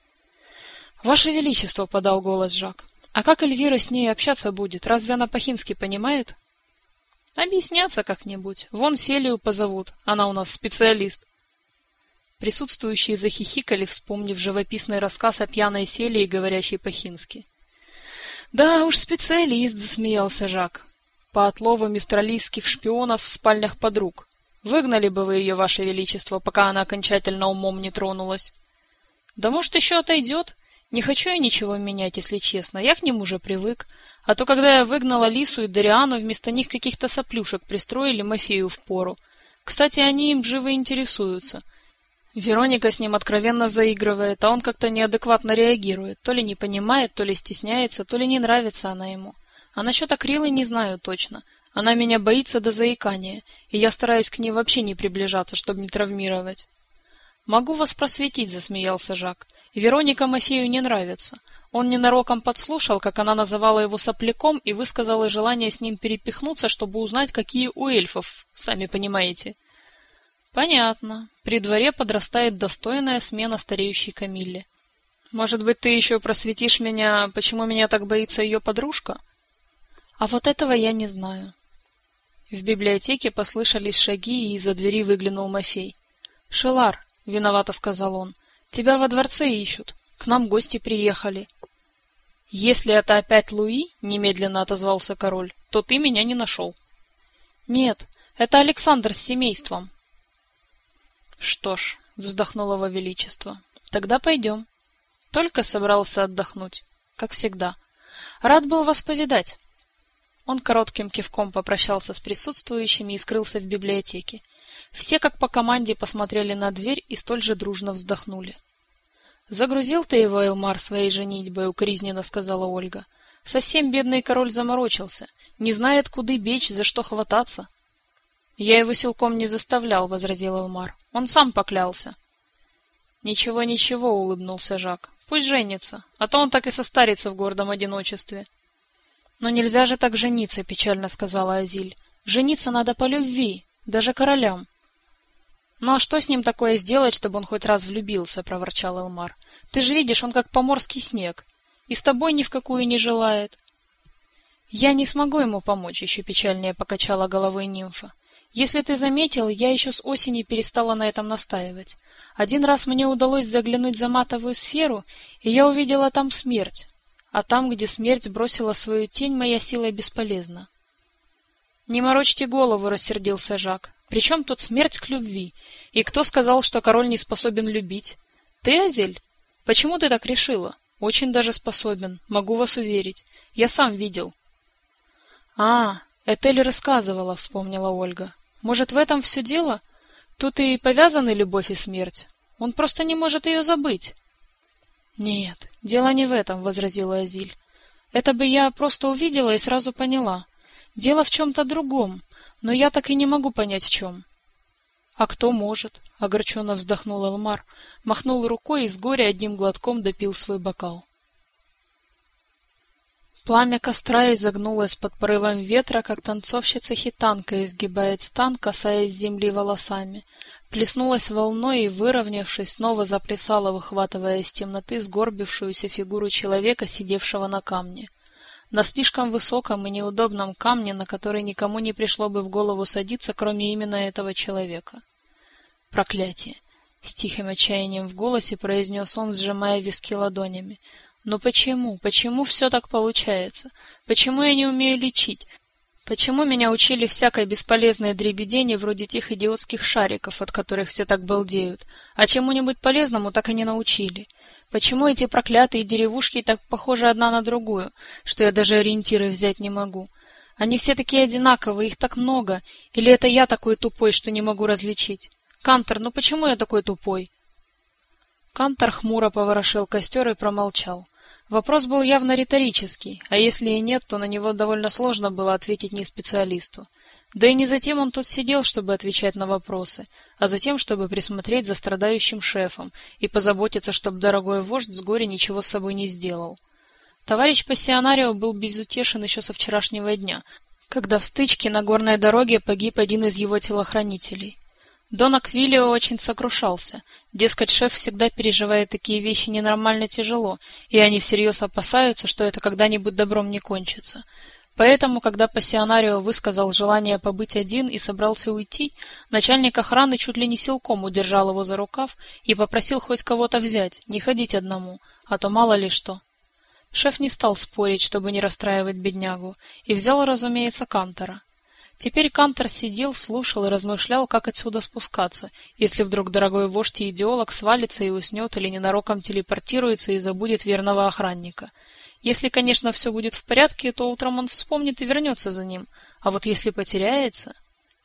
— Ваше Величество, — подал голос Жак, — а как Эльвира с ней общаться будет? Разве она по-хински понимает? — Объясняться как-нибудь. Вон Селию позовут, она у нас специалист. Присутствующие захихикали, вспомнив живописный рассказ о пьяной Селии, говорящей по-хински. — Да уж, специалист, — засмеялся Жак. — По отлову мистралийских шпионов в спальнях подруг. Выгнали бы вы ее, Ваше Величество, пока она окончательно умом не тронулась. — Да может, еще отойдет? Не хочу я ничего менять, если честно. Я к ним уже привык. А то, когда я выгнала Лису и Дариану, вместо них каких-то соплюшек пристроили Мафею впору. Кстати, они им живо интересуются. Вероника с ним откровенно заигрывает, а он как-то неадекватно реагирует. То ли не понимает, то ли стесняется, то ли не нравится она ему. А насчет Акрилы не знаю точно. Она меня боится до заикания, и я стараюсь к ней вообще не приближаться, чтобы не травмировать. — Могу вас просветить, — засмеялся Жак. — Вероника Мафею не нравится. Он ненароком подслушал, как она называла его сопляком, и высказала желание с ним перепихнуться, чтобы узнать, какие у эльфов, сами понимаете. — Понятно. При дворе подрастает достойная смена стареющей Камилле. Может быть, ты еще просветишь меня, почему меня так боится ее подружка? — А вот этого я не знаю. В библиотеке послышались шаги, и из-за двери выглянул Мафей. — Шелар, — виновато сказал он, — тебя во дворце ищут. К нам гости приехали. — Если это опять Луи, — немедленно отозвался король, — то ты меня не нашел. — Нет, это Александр с семейством. — Что ж, — вздохнуло его величество, — тогда пойдем. Только собрался отдохнуть, как всегда. Рад был вас повидать. Он коротким кивком попрощался с присутствующими и скрылся в библиотеке. Все, как по команде, посмотрели на дверь и столь же дружно вздохнули. — Загрузил ты его, Элмар, своей женитьбой, — укоризненно сказала Ольга. — Совсем бедный король заморочился, не знает, куда бечь, за что хвататься. — Я его силком не заставлял, — возразил Элмар. — Он сам поклялся. — Ничего, ничего, — улыбнулся Жак. — Пусть женится, а то он так и состарится в гордом одиночестве. — Но нельзя же так жениться, — печально сказала Азиль. — Жениться надо по любви, даже королям. — Ну а что с ним такое сделать, чтобы он хоть раз влюбился, — проворчал Элмар. — Ты же видишь, он как поморский снег, и с тобой ни в какую не желает. — Я не смогу ему помочь, — еще печальнее покачала головой нимфа. — Если ты заметил, я еще с осени перестала на этом настаивать. Один раз мне удалось заглянуть за матовую сферу, и я увидела там смерть. А там, где смерть бросила свою тень, моя сила бесполезна. — Не морочьте голову, — рассердился Жак. — Причем тут смерть к любви? И кто сказал, что король не способен любить? Ты, Азель? Почему ты так решила? Очень даже способен, могу вас уверить. Я сам видел. А, Этель рассказывала, вспомнила Ольга. Может, в этом все дело? Тут и повязаны любовь и смерть. Он просто не может ее забыть. Нет, дело не в этом, возразила Азиль. Это бы я просто увидела и сразу поняла. Дело в чем-то другом, но я так и не могу понять в чем. А кто может? Огорченно вздохнул Элмар, махнул рукой и с горя одним глотком допил свой бокал. Пламя костра изогнулось под порывом ветра, как танцовщица-хитанка изгибает стан, касаясь земли волосами. Плеснулась волной и, выровнявшись, снова заплясала, выхватывая из темноты сгорбившуюся фигуру человека, сидевшего на камне. На слишком высоком и неудобном камне, на который никому не пришло бы в голову садиться, кроме именно этого человека. «Проклятие!» — с тихим отчаянием в голосе произнес он, сжимая виски ладонями. «Но почему? Почему все так получается? Почему я не умею лечить? Почему меня учили всякой бесполезной дребедени вроде тех идиотских шариков, от которых все так балдеют, а чему-нибудь полезному так и не научили? Почему эти проклятые деревушки так похожи одна на другую, что я даже ориентиры взять не могу? Они все такие одинаковые, их так много, или это я такой тупой, что не могу различить? Кантор, ну почему я такой тупой?» Кантор хмуро поворошил костер и промолчал. Вопрос был явно риторический, а если и нет, то на него довольно сложно было ответить не специалисту. Да и не затем он тут сидел, чтобы отвечать на вопросы, а затем, чтобы присмотреть за страдающим шефом и позаботиться, чтобы дорогой вождь с горя ничего с собой не сделал. Товарищ пассионарио был безутешен еще со вчерашнего дня, когда в стычке на горной дороге погиб один из его телохранителей. Дон Аквилио очень сокрушался. Дескать, шеф всегда переживает такие вещи ненормально тяжело, и они всерьез опасаются, что это когда-нибудь добром не кончится. Поэтому, когда пассионарио высказал желание побыть один и собрался уйти, начальник охраны чуть ли не силком удержал его за рукав и попросил хоть кого-то взять, не ходить одному, а то мало ли что. Шеф не стал спорить, чтобы не расстраивать беднягу, и взял, разумеется, Кантора. Теперь Кантор сидел, слушал и размышлял, как отсюда спускаться, если вдруг дорогой вождь и идеолог свалится и уснет или ненароком телепортируется и забудет верного охранника. Если, конечно, все будет в порядке, то утром он вспомнит и вернется за ним, а вот если потеряется...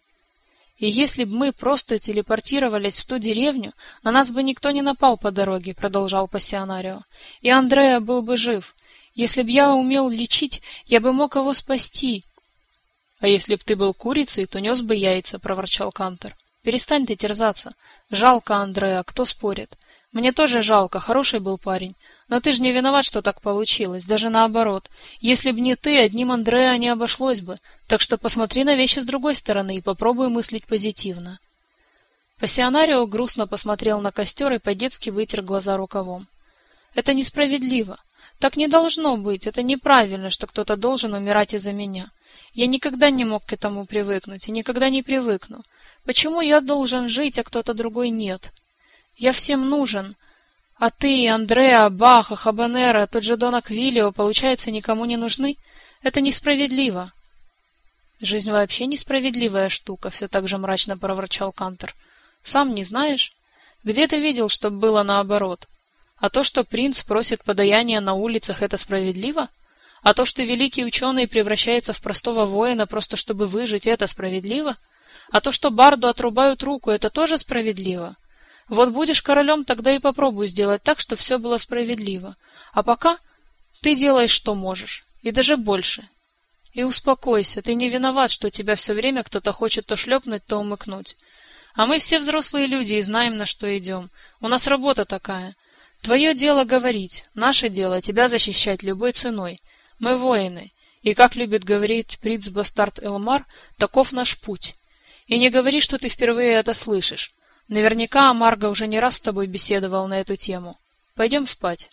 И если бы мы просто телепортировались в ту деревню, на нас бы никто не напал по дороге, продолжал пассионарио, и Андреа был бы жив. Если б я умел лечить, я бы мог его спасти. — А если б ты был курицей, то нес бы яйца, — проворчал Кантор. — Перестань ты терзаться. Жалко Андреа, кто спорит? Мне тоже жалко, хороший был парень. Но ты же не виноват, что так получилось, даже наоборот. Если б не ты, одним Андреа не обошлось бы, так что посмотри на вещи с другой стороны и попробуй мыслить позитивно. Пассионарио грустно посмотрел на костер и по-детски вытер глаза рукавом. — Это несправедливо. Так не должно быть, это неправильно, что кто-то должен умирать из-за меня. Я никогда не мог к этому привыкнуть и никогда не привыкну. Почему я должен жить, а кто-то другой нет? Я всем нужен. А ты, Андреа, Баха, Хабанера, тот же Дон Аквилио, получается, никому не нужны? Это несправедливо. Жизнь вообще несправедливая штука, все так же мрачно проворчал Кантор. Сам не знаешь? Где ты видел, чтоб было наоборот? А то, что принц просит подаяния на улицах, это справедливо? А то, что великий ученый превращается в простого воина, просто чтобы выжить, это справедливо? А то, что барду отрубают руку, это тоже справедливо? Вот будешь королем, тогда и попробуй сделать так, чтобы все было справедливо. А пока ты делаешь, что можешь, и даже больше. И успокойся, ты не виноват, что тебя все время кто-то хочет то шлепнуть, то умыкнуть. А мы все взрослые люди и знаем, на что идем. У нас работа такая. Твое дело говорить, наше дело тебя защищать любой ценой. Мы воины, и, как любит говорить принц-бастард Элмар, таков наш путь. И не говори, что ты впервые это слышишь. Наверняка Амарго уже не раз с тобой беседовал на эту тему. Пойдем спать.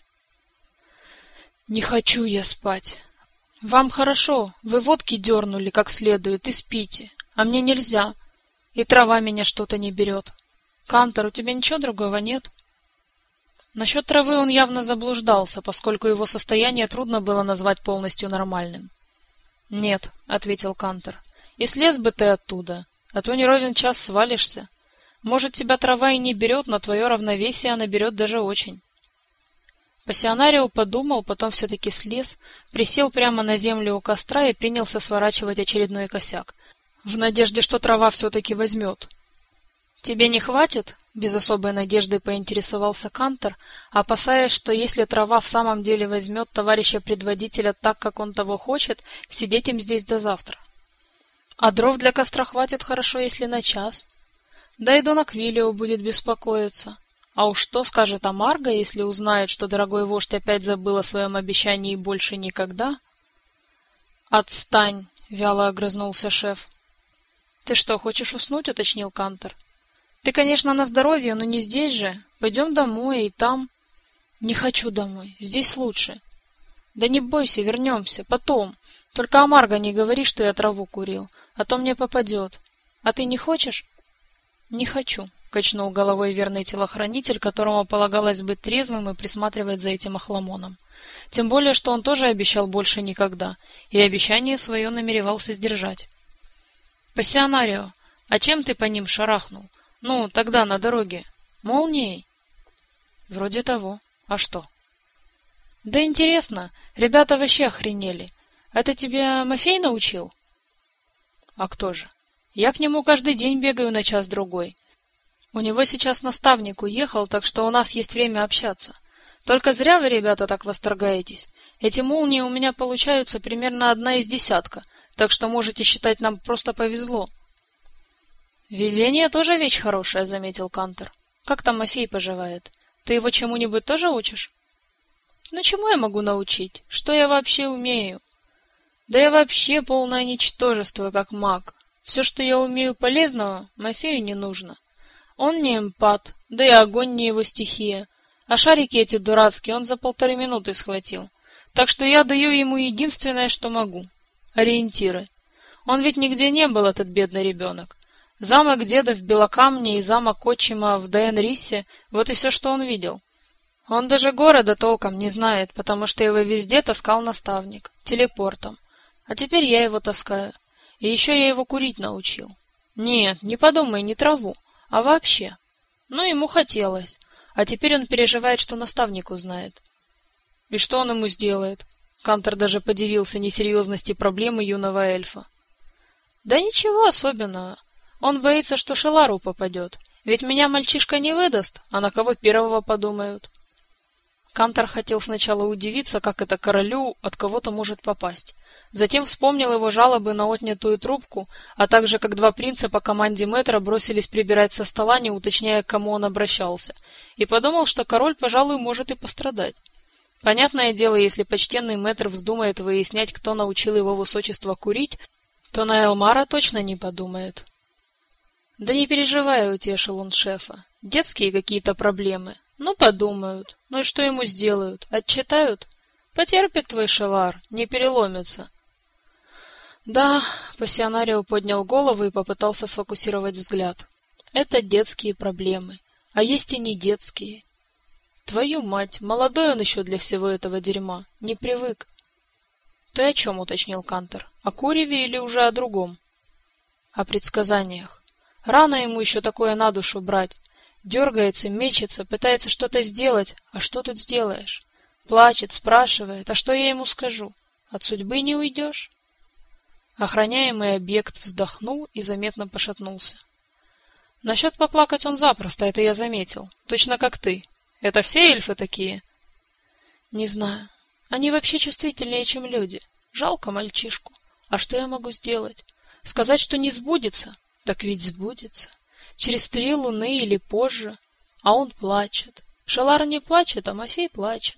Не хочу я спать. Вам хорошо, вы водки дернули как следует и спите, а мне нельзя, и трава меня что-то не берет. Кантор, у тебя ничего другого нет? Насчет травы он явно заблуждался, поскольку его состояние трудно было назвать полностью нормальным. — Нет, — ответил Кантор, — и слез бы ты оттуда, а то не ровен час свалишься. Может, тебя трава и не берет, но твое равновесие она берет даже очень. Пассионарио подумал, потом все-таки слез, присел прямо на землю у костра и принялся сворачивать очередной косяк, в надежде, что трава все-таки возьмет. «Тебе не хватит?» — без особой надежды поинтересовался Кантор, опасаясь, что если трава в самом деле возьмет товарища предводителя так, как он того хочет, сидеть им здесь до завтра. «А дров для костра хватит хорошо, если на час. Да и Дон Аквилио будет беспокоиться. А уж что скажет Амарго, если узнает, что дорогой вождь опять забыл о своем обещании и больше никогда?» «Отстань!» — вяло огрызнулся шеф. «Ты что, хочешь уснуть?» — уточнил Кантор. «Ты, конечно, на здоровье, но не здесь же. Пойдем домой, и там...» «Не хочу домой. Здесь лучше». «Да не бойся, вернемся. Потом. Только Амарго не говори, что я траву курил, а то мне попадет. А ты не хочешь?» «Не хочу», — качнул головой верный телохранитель, которому полагалось быть трезвым и присматривать за этим охламоном. Тем более, что он тоже обещал больше никогда, и обещание свое намеревался сдержать. «Пассионарио, а чем ты по ним шарахнул? Ну, тогда на дороге. Молнией?» «Вроде того. А что?» «Да интересно. Ребята вообще охренели. Это тебя Мафей научил?» «А кто же? Я к нему каждый день бегаю на час-другой. У него сейчас наставник уехал, так что у нас есть время общаться. Только зря вы, ребята, так восторгаетесь. Эти молнии у меня получаются примерно одна из десятка, так что можете считать, нам просто повезло». «Везение тоже вещь хорошая», — заметил Кантор. «Как там Мафей поживает? Ты его чему-нибудь тоже учишь?» «Ну чему я могу научить? Что я вообще умею?» «Да я вообще полное ничтожество, как маг. Все, что я умею полезного, Мафею не нужно. Он не эмпат, да и огонь не его стихия. А шарики эти дурацкие он за полторы минуты схватил. Так что я даю ему единственное, что могу — ориентиры. Он ведь нигде не был, этот бедный ребенок. Замок деда в Белокамне и замок отчима в Дейенрисе — вот и все, что он видел. Он даже города толком не знает, потому что его везде таскал наставник, телепортом. А теперь я его таскаю. И еще я его курить научил. Нет, не подумай, не траву, а вообще. Ну, ему хотелось. А теперь он переживает, что наставник узнает. И что он ему сделает? Кантор даже подивился несерьезности проблемы юного эльфа. Да ничего особенного. Он боится, что Шелару попадет. Ведь меня мальчишка не выдаст, а на кого первого подумают. Кантор хотел сначала удивиться, как это королю от кого-то может попасть. Затем вспомнил его жалобы на отнятую трубку, а также как два принца по команде мэтра бросились прибирать со стола, не уточняя, к кому он обращался, и подумал, что король, пожалуй, может и пострадать. Понятное дело, если почтенный мэтр вздумает выяснять, кто научил его высочество курить, то на Элмара точно не подумает. «Да не переживай», — утешил он шефа. «Детские какие-то проблемы. Ну, подумают. Ну и что ему сделают? Отчитают? Потерпит твой Шелар, не переломится». «Да», — Пассионарио поднял голову и попытался сфокусировать взгляд. «Это детские проблемы. А есть и не детские. Твою мать, молодой он еще для всего этого дерьма. Не привык». «Ты о чем?» — уточнил Кантор. «О куреве или уже о другом?» «О предсказаниях. Рано ему еще такое на душу брать. Дергается, мечется, пытается что-то сделать. А что тут сделаешь? Плачет, спрашивает. А что я ему скажу? От судьбы не уйдешь?» Охраняемый объект вздохнул и заметно пошатнулся. «Насчет поплакать он запросто, это я заметил. Точно как ты. Это все эльфы такие?» «Не знаю. Они вообще чувствительнее, чем люди. Жалко мальчишку. А что я могу сделать? Сказать, что не сбудется? Так ведь сбудется. Через три луны или позже. А он плачет. Шелар не плачет, а Мафей плачет».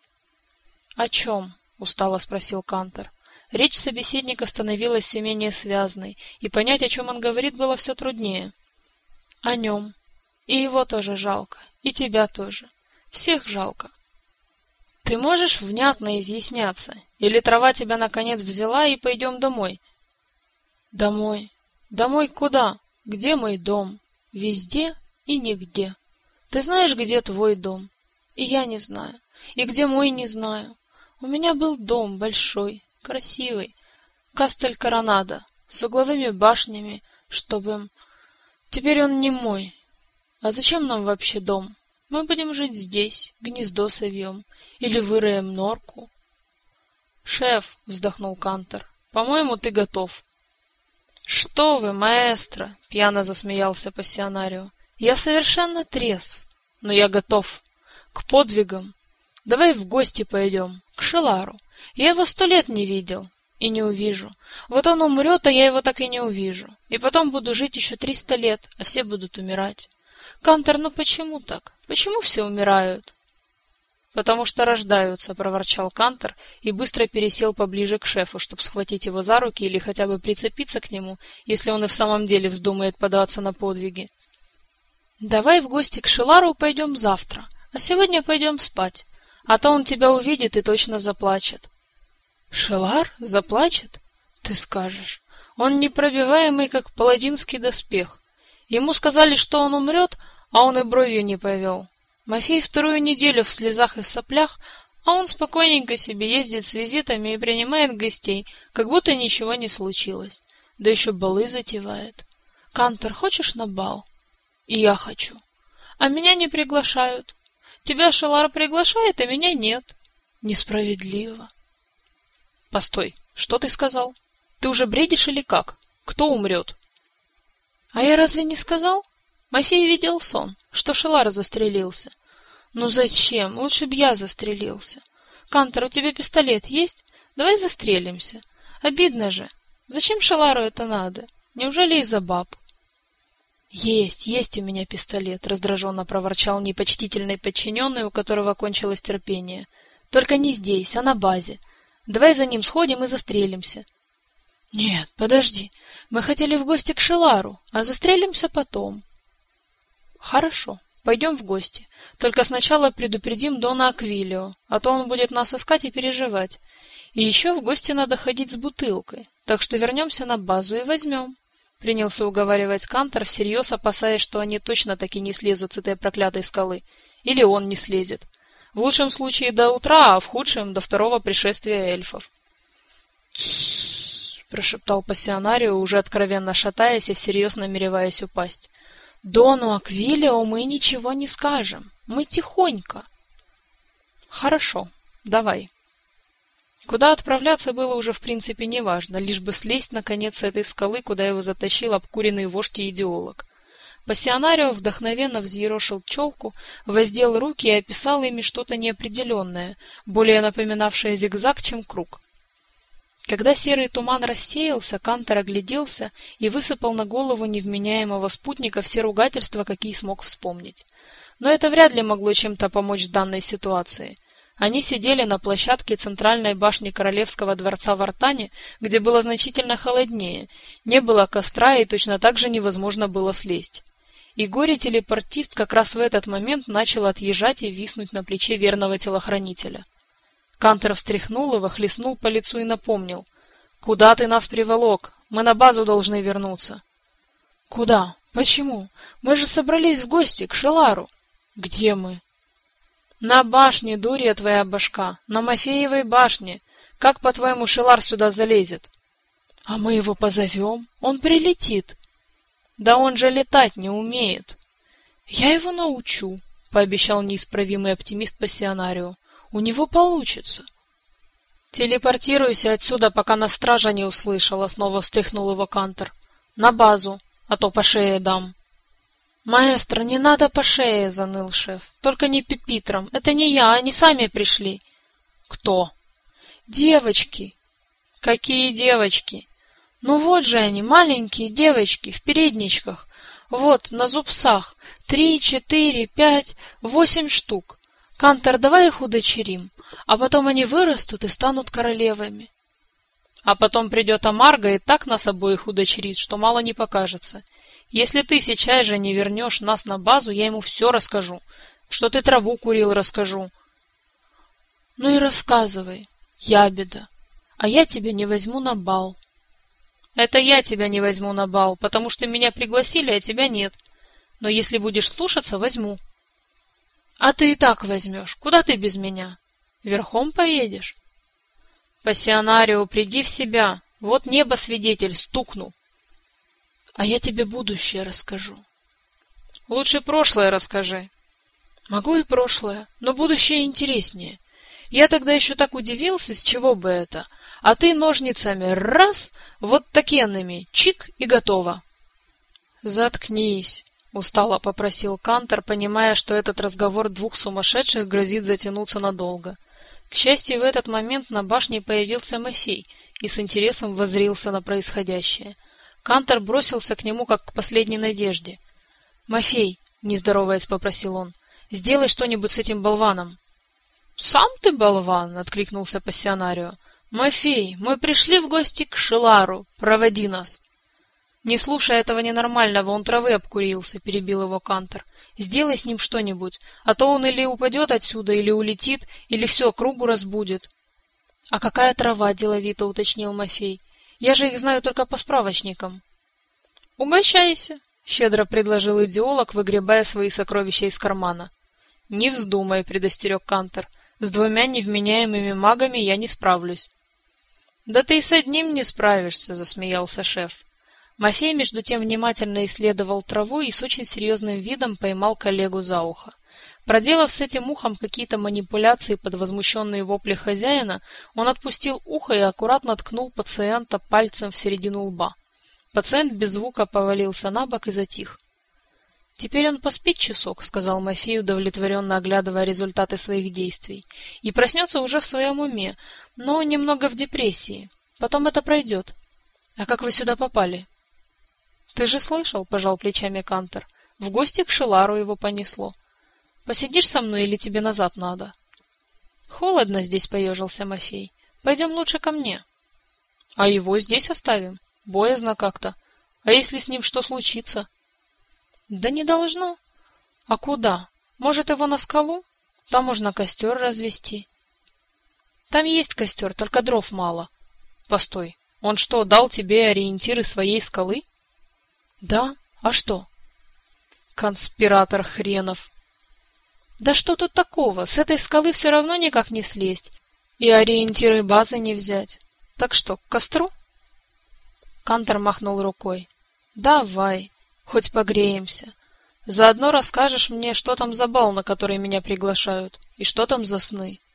«О чем?» — устало спросил Кантор. Речь собеседника становилась все менее связной, и понять, о чем он говорит, было все труднее. «О нем. И его тоже жалко, и тебя тоже. Всех жалко. Ты можешь внятно изъясняться? Или трава тебя наконец взяла, и пойдем домой?» «Домой? Домой куда? Где мой дом? Везде и нигде. Ты знаешь, где твой дом? И я не знаю. И где мой, не знаю. У меня был дом большой, красивый, Кастель-Коронадо, с угловыми башнями, чтобы... Теперь он не мой. А зачем нам вообще дом? Мы будем жить здесь, гнездо совьем, или выроем норку. Шеф, вздохнул Кантор, по-моему, ты готов. Что вы, маэстро, пьяно засмеялся пассионарио. Я совершенно трезв, но я готов к подвигам. Давай в гости пойдем, к Шелару. Я его сто лет не видел и не увижу. Вот он умрет, а я его так и не увижу. И потом буду жить еще триста лет, а все будут умирать. Кантор, ну почему так? Почему все умирают? Потому что рождаются, проворчал Кантор и быстро пересел поближе к шефу, чтобы схватить его за руки или хотя бы прицепиться к нему, если он и в самом деле вздумает податься на подвиги. Давай в гости к Шелару пойдем завтра, а сегодня пойдем спать, а то он тебя увидит и точно заплачет. Шелар заплачет? Ты скажешь. Он непробиваемый, как паладинский доспех. Ему сказали, что он умрет, а он и бровью не повел. Мафей вторую неделю в слезах и в соплях, а он спокойненько себе ездит с визитами и принимает гостей, как будто ничего не случилось. Да еще балы затевает. Кантор, хочешь на бал? И я хочу. А меня не приглашают. Тебя Шелар приглашает, а меня нет. Несправедливо. Постой, что ты сказал? Ты уже бредишь или как? Кто умрет? А я разве не сказал? Мафей видел сон, что Шелар застрелился. Ну зачем? Лучше б я застрелился. Кантор, у тебя пистолет есть? Давай застрелимся. Обидно же. Зачем Шелару это надо? Неужели из-за баб? Есть, есть у меня пистолет, раздраженно проворчал непочтительный подчиненный, у которого кончилось терпение. Только не здесь, а на базе. Давай за ним сходим и застрелимся. Нет, подожди. Мы хотели в гости к Шелару, а застрелимся потом. Хорошо, пойдем в гости. Только сначала предупредим Дона Аквилио, а то он будет нас искать и переживать. И еще в гости надо ходить с бутылкой, так что вернемся на базу и возьмем. Принялся уговаривать Кантор, всерьез опасаясь, что они точно таки не слезут с этой проклятой скалы. Или он не слезет. В лучшем случае до утра, а в худшем до второго пришествия эльфов. «Тссс!» — прошептал пассионарио, уже откровенно шатаясь и всерьез намереваясь упасть. «Дону Аквилио мы ничего не скажем. Мы тихонько». «Хорошо, давай». Куда отправляться было уже в принципе неважно, лишь бы слезть наконец с этой скалы, куда его затащил обкуренный вождь и идеолог. Пассионарио вдохновенно взъерошил челку, воздел руки и описал ими что-то неопределенное, более напоминавшее зигзаг, чем круг. Когда серый туман рассеялся, Кантор огляделся и высыпал на голову невменяемого спутника все ругательства, какие смог вспомнить. Но это вряд ли могло чем-то помочь в данной ситуации. Они сидели на площадке центральной башни королевского дворца в Артане, где было значительно холоднее, не было костра и точно так же невозможно было слезть. И горе-телепортист как раз в этот момент начал отъезжать и виснуть на плече верного телохранителя. Кантор встряхнул его, хлестнул по лицу и напомнил. «Куда ты нас приволок? Мы на базу должны вернуться». «Куда? Почему? Мы же собрались в гости к Шелару». «Где мы?» «На башне, дурья твоя башка, на Мафеевой башне. Как, по-твоему, Шелар сюда залезет?» «А мы его позовем, он прилетит». «Да он же летать не умеет». «Я его научу», — пообещал неисправимый оптимист пассионарио. «У него получится». «Телепортируйся отсюда, пока нас стража не услышала», — снова встряхнул его Кантор. «На базу, а то по шее дам». «Маэстро, не надо по шее», — заныл шеф. «Только не пепитром. Это не я, они сами пришли». «Кто?» «Девочки». «Какие девочки?» «Ну вот же они, маленькие девочки, в передничках. Вот, на зубцах. Три, четыре, пять, восемь штук. Кантор, давай их удочерим, а потом они вырастут и станут королевами». «А потом придет Амарго и так нас обоих удочерит, что мало не покажется. Если ты сейчас же не вернешь нас на базу, я ему все расскажу. Что ты траву курил, расскажу». «Ну и рассказывай, ябеда, а я тебя не возьму на бал». «Это я тебя не возьму на бал, потому что меня пригласили, а тебя нет. Но если будешь слушаться, возьму». «А ты и так возьмешь. Куда ты без меня? Верхом поедешь?» «Пассионарио, приди в себя. Вот небо свидетель, стукну». «А я тебе будущее расскажу». «Лучше прошлое расскажи». Могу и прошлое, но будущее интереснее. Я тогда еще так удивился, с чего бы это. А ты ножницами раз, вот такенными, чик и готово. Заткнись, устало попросил Кантор, понимая, что этот разговор двух сумасшедших грозит затянуться надолго. К счастью, в этот момент на башне появился Мафей и с интересом воззрился на происходящее. Кантор бросился к нему, как к последней надежде. — Мафей, — не здороваясь попросил он, — сделай что-нибудь с этим болваном. — Сам ты болван, — откликнулся пассионарио. — Мафей, мы пришли в гости к Шелару, проводи нас. — Не слушай этого ненормального, он травы обкурился, — перебил его Кантор. — Сделай с ним что-нибудь, а то он или упадет отсюда, или улетит, или все, кругу разбудит. — А какая трава? — деловито уточнил Мафей. — Я же их знаю только по справочникам. — Угощайся, — щедро предложил идеолог, выгребая свои сокровища из кармана. — Не вздумай, — предостерег Кантор. — С двумя невменяемыми магами я не справлюсь. — Да ты и с одним не справишься, — засмеялся шеф. Мафей между тем внимательно исследовал траву и с очень серьезным видом поймал коллегу за ухо. Проделав с этим ухом какие-то манипуляции под возмущенные вопли хозяина, он отпустил ухо и аккуратно ткнул пациента пальцем в середину лба. Пациент без звука повалился на бок и затих. — Теперь он поспит часок, — сказал Мафей, удовлетворенно оглядывая результаты своих действий, — и проснется уже в своем уме, но немного в депрессии. Потом это пройдет. А как вы сюда попали? — Ты же слышал, — пожал плечами Кантор. — В гости к Шелару его понесло. Посидишь со мной или тебе назад надо? — Холодно здесь, — поежился Мафей. — Пойдем лучше ко мне. — А его здесь оставим? Боязно как-то. А если с ним что случится? — Да не должно. — А куда? Может, его на скалу? Там можно костер развести. — Там есть костер, только дров мало. — Постой, он что, дал тебе ориентиры своей скалы? — Да. А что? — Конспиратор хренов. — Да что тут такого? С этой скалы все равно никак не слезть. И ориентиры базы не взять. Так что, к костру? Кантор махнул рукой. — Давай, хоть погреемся. Заодно расскажешь мне, что там за бал, на который меня приглашают, и что там за сны.